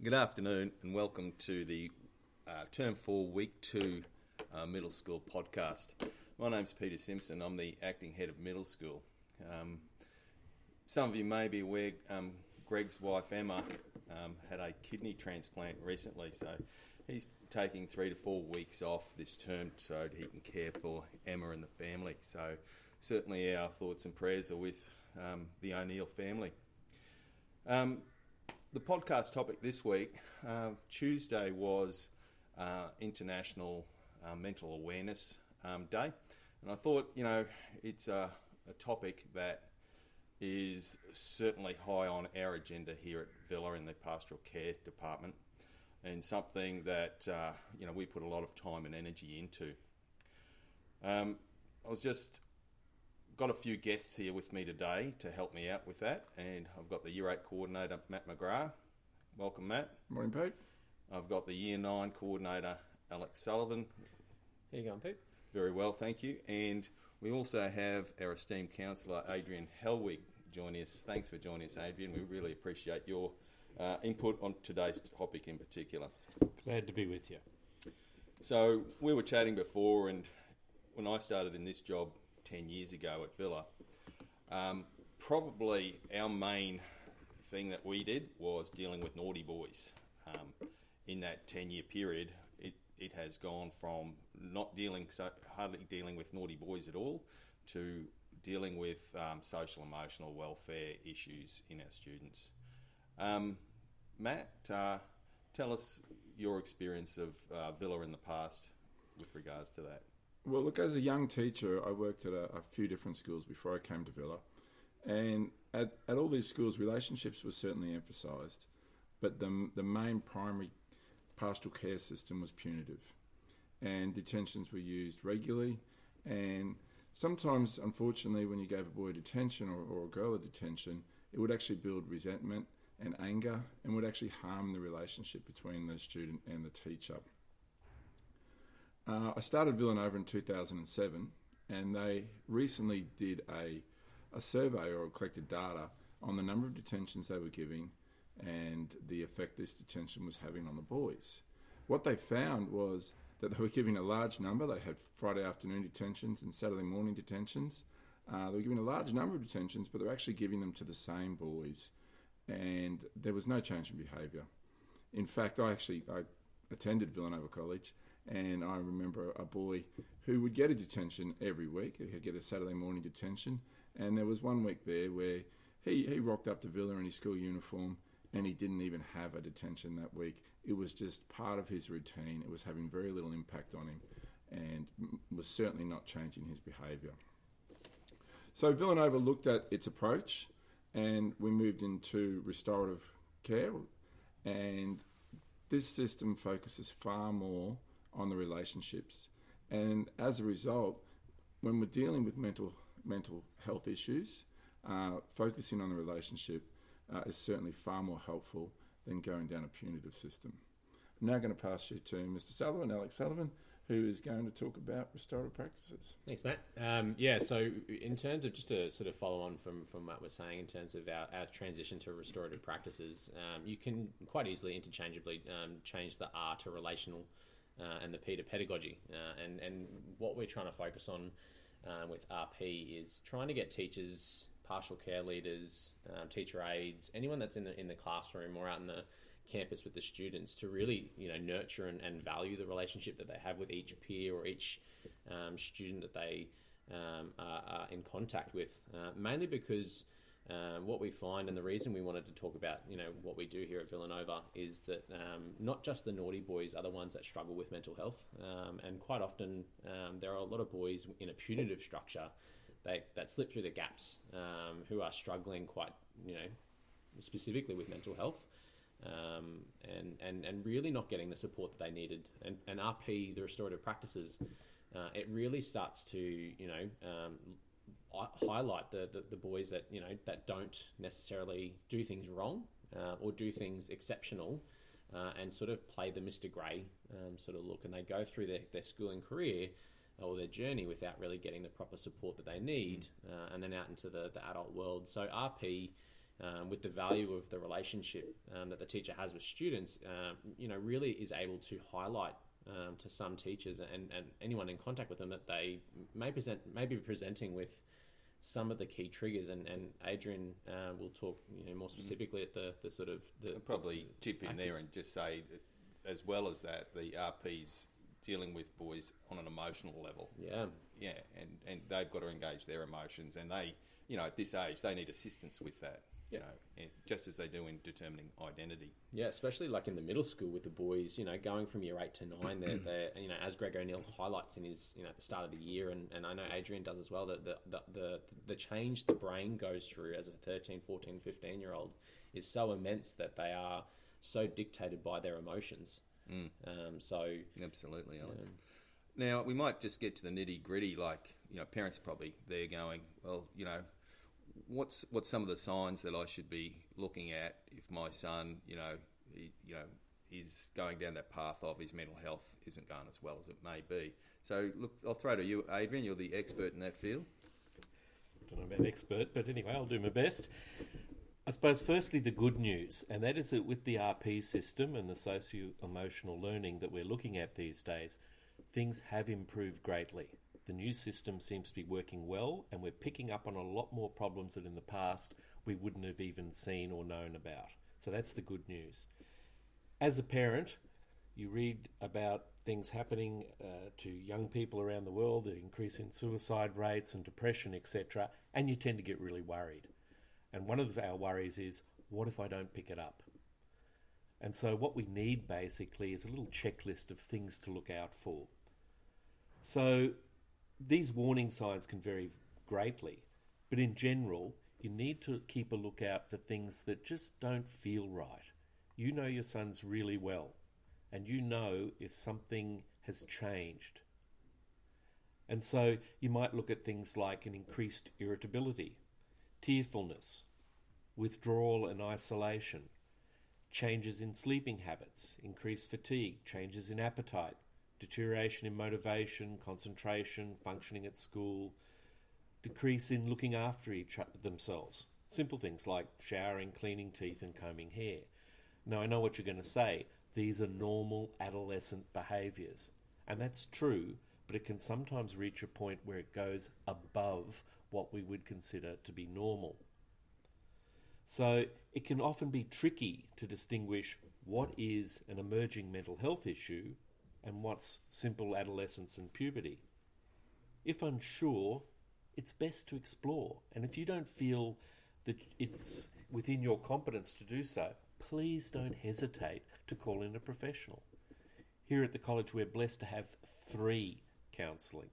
Good afternoon and welcome to the Term 4 Week 2 Middle School podcast. My name's Peter Simpson. I'm the acting head of middle school. Some of you may be aware Greg's wife Emma had a kidney transplant recently, so he's taking 3 to 4 weeks off this term so he can care for Emma and the family. So certainly our thoughts and prayers are with the O'Neill family. The podcast topic this week, Tuesday was International Mental Awareness Day, and I thought, it's a topic that is certainly high on our agenda here at Villa in the Pastoral Care Department, and something that we put a lot of time and energy into. Got a few guests here with me today to help me out with that, and I've got the Year 8 Coordinator, Matt McGrath. Welcome, Matt. Morning, Pete. I've got the Year 9 Coordinator, Alex Sullivan. How you going, Pete? Very well, thank you. And we also have our esteemed counsellor, Adrian Helwig, joining us. Thanks for joining us, Adrian. We really appreciate your input on today's topic in particular. Glad to be with you. So we were chatting before, and when I started in this job 10 years ago at Villa, probably our main thing that we did was dealing with naughty boys. In that 10-year period, it has gone from hardly dealing with naughty boys at all to dealing with social emotional welfare issues in our students. Matt, tell us your experience of Villa in the past with regards to that. Well, look, as a young teacher, I worked at a few different schools before I came to Villa. And at all these schools, relationships were certainly emphasised. But the main primary pastoral care system was punitive. And detentions were used regularly. And sometimes, unfortunately, when you gave a boy detention or a girl a detention, it would actually build resentment and anger and would actually harm the relationship between the student and the teacher. I started Villanova in 2007, and they recently did a survey or collected data on the number of detentions they were giving and the effect this detention was having on the boys. What they found was that they were giving a large number. They had Friday afternoon detentions and Saturday morning detentions. They were giving a large number of detentions, but they were actually giving them to the same boys, and there was no change in behaviour. In fact, I attended Villanova College, and I remember a boy who would get a detention every week. He would get a Saturday morning detention. And there was one week there where he rocked up to Villa in his school uniform and he didn't even have a detention that week. It was just part of his routine. It was having very little impact on him and was certainly not changing his behaviour. So Villanova looked at its approach and we moved into restorative care. And this system focuses far more on the relationships, and as a result, when we're dealing with mental health issues, focusing on the relationship is certainly far more helpful than going down a punitive system. I'm now going to pass you to Mr. Sullivan, Alex Sullivan, who is going to talk about restorative practices. Thanks, Matt. So in terms of, just to sort of follow on from what we're saying in terms of our transition to restorative practices, you can quite easily interchangeably change the R to relational and the P to pedagogy. And what we're trying to focus on with RP is trying to get teachers, pastoral care leaders, teacher aides, anyone that's in the classroom or out in the campus with the students to really nurture and value the relationship that they have with each peer or each student that they are in contact with. Mainly because what we find, and the reason we wanted to talk about what we do here at Villanova, is that not just the naughty boys are the ones that struggle with mental health, and quite often there are a lot of boys in a punitive structure that slip through the gaps, who are struggling quite specifically with mental health, and really not getting the support that they needed. And RP, the restorative practices, it really starts to highlight the boys that that don't necessarily do things wrong or do things exceptional, and sort of play the Mr. Grey sort of look, and they go through their schooling career or their journey without really getting the proper support that they need, and then out into the adult world. So RP with the value of the relationship that the teacher has with students, really is able to highlight to some teachers and anyone in contact with them that they may be presenting with some of the key triggers, and Adrian will talk more specifically at the sort of I'll probably chip in there and just say that, as well as that, the RP's dealing with boys on an emotional level. Yeah, and they've got to engage their emotions, and they, at this age, they need assistance with that. Just as they do in determining identity. Yeah, especially like in the middle school with the boys, going from year 8 to 9, they're as Greg O'Neill highlights in his, at the start of the year, and I know Adrian does as well, that the change the brain goes through as a 13, 14, 15-year-old is so immense that they are so dictated by their emotions. Absolutely, Alex. Now, we might just get to the nitty-gritty, like, parents probably, they're going, well, what's some of the signs that I should be looking at if my son, is going down that path of his mental health isn't going as well as it may be. So, look, I'll throw to you, Adrian. You're the expert in that field. I don't know about expert, but anyway, I'll do my best. I suppose, firstly, the good news, and that is that with the RP system and the socio-emotional learning that we're looking at these days, things have improved greatly. The new system seems to be working well, and we're picking up on a lot more problems that in the past we wouldn't have even seen or known about. So that's the good news. As a parent, you read about things happening to young people around the world, the increase in suicide rates and depression, etc., and you tend to get really worried. And one of our worries is, what if I don't pick it up? And so what we need basically is a little checklist of things to look out for. So these warning signs can vary greatly, but in general, you need to keep a lookout for things that just don't feel right. You know your sons really well, and you know if something has changed. And so you might look at things like an increased irritability, tearfulness, withdrawal and isolation, changes in sleeping habits, increased fatigue, changes in appetite, deterioration in motivation, concentration, functioning at school, decrease in looking after themselves. Simple things like showering, cleaning teeth and combing hair. Now, I know what you're going to say. These are normal adolescent behaviours. And that's true, but it can sometimes reach a point where it goes above what we would consider to be normal. So it can often be tricky to distinguish what is an emerging mental health issue and what's simple adolescence and puberty. If unsure, it's best to explore. And if you don't feel that it's within your competence to do so, please don't hesitate to call in a professional. Here at the college, we're blessed to have three counselling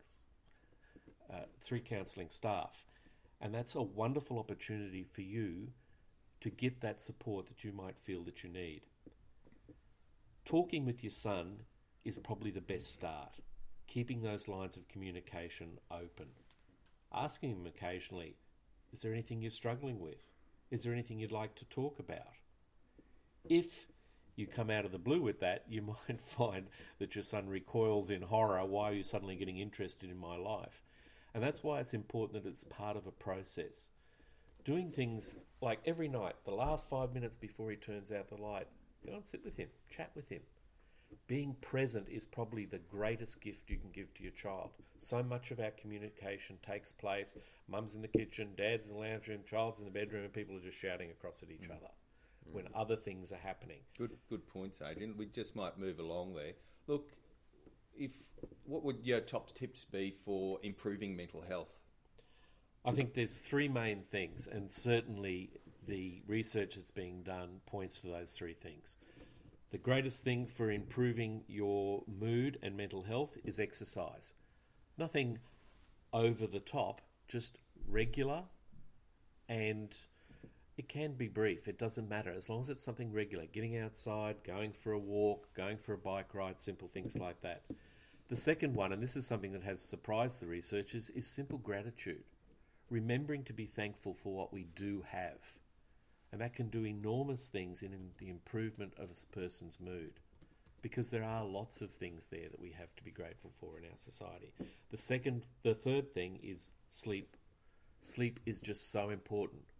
staff. And that's a wonderful opportunity for you to get that support that you might feel that you need. Talking with your son is probably the best start. Keeping those lines of communication open. Asking him occasionally, is there anything you're struggling with? Is there anything you'd like to talk about? If you come out of the blue with that, you might find that your son recoils in horror. Why are you suddenly getting interested in my life? And that's why it's important that it's part of a process. Doing things like every night, the last 5 minutes before he turns out the light, go and sit with him, chat with him. Being present is probably the greatest gift you can give to your child. So much of our communication takes place. Mum's in the kitchen, dad's in the lounge room, child's in the bedroom, and people are just shouting across at each other when other things are happening. Good points, Adrian. We just might move along there. Look, what would your top tips be for improving mental health? I think there's three main things, and certainly the research that's being done points to those three things. The greatest thing for improving your mood and mental health is exercise. Nothing over the top, just regular, and it can be brief. It doesn't matter, as long as it's something regular. Getting outside, going for a walk, going for a bike ride, simple things like that. The second one, and this is something that has surprised the researchers, is simple gratitude. Remembering to be thankful for what we do have. And that can do enormous things in the improvement of a person's mood. Because there are lots of things there that we have to be grateful for in our society. The third thing is sleep. Sleep is just so important.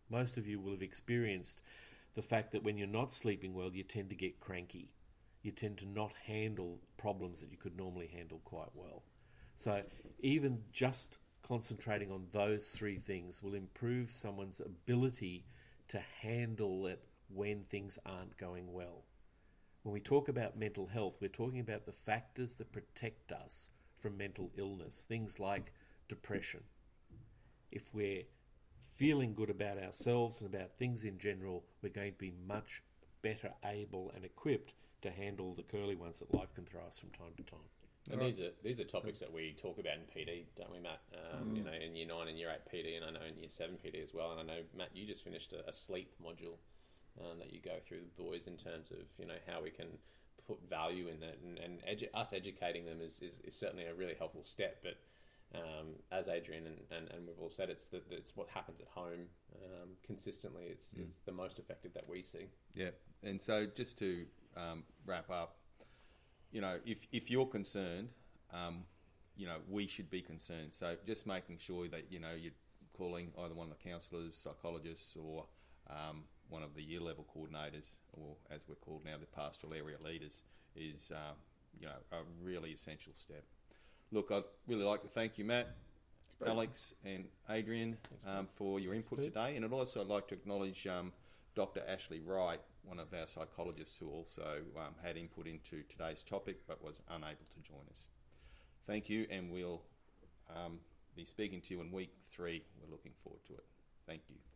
Most of you will have experienced the fact that when you're not sleeping well, you tend to get cranky. You tend to not handle problems that you could normally handle quite well. So even just concentrating on those three things will improve someone's ability to handle it when things aren't going well. When we talk about mental health, we're talking about the factors that protect us from mental illness, things like depression. If we're feeling good about ourselves and about things in general, we're going to be much better able and equipped to handle the curly ones that life can throw us from time to time. And these are topics that we talk about in PD, don't we, Matt? You know, in Year 9 and Year 8 PD, and I know in Year 7 PD as well. And I know, Matt, you just finished a sleep module that you go through the boys in terms of, you know, how we can put value in that. And us educating them is certainly a really helpful step. But as Adrian and we've all said, it's what happens at home consistently. It's the most effective that we see. Yeah, and so just to wrap up, you know, if you're concerned, you know, we should be concerned. So just making sure that, you know, you're calling either one of the counsellors, psychologists, or one of the year level coordinators, or as we're called now, the pastoral area leaders, is, you know, a really essential step. Look, I'd really like to thank you, Matt, Alex and Adrian, for your input today. And I'd also like to acknowledge Dr. Ashley Wright, one of our psychologists who also had input into today's topic but was unable to join us. Thank you, and we'll be speaking to you in week 3. We're looking forward to it. Thank you.